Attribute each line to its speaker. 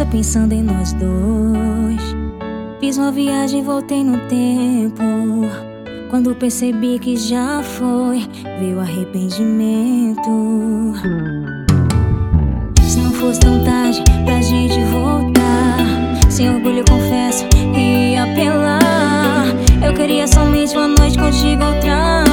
Speaker 1: pensando em nós dois. Fiz uma viagem e voltei no tempo. Quando percebi que já foi, veio arrependimento. Se não fosse tão tarde pra gente voltar, sem orgulho eu confesso que ia apelar. Eu queria somente uma noite contigo outra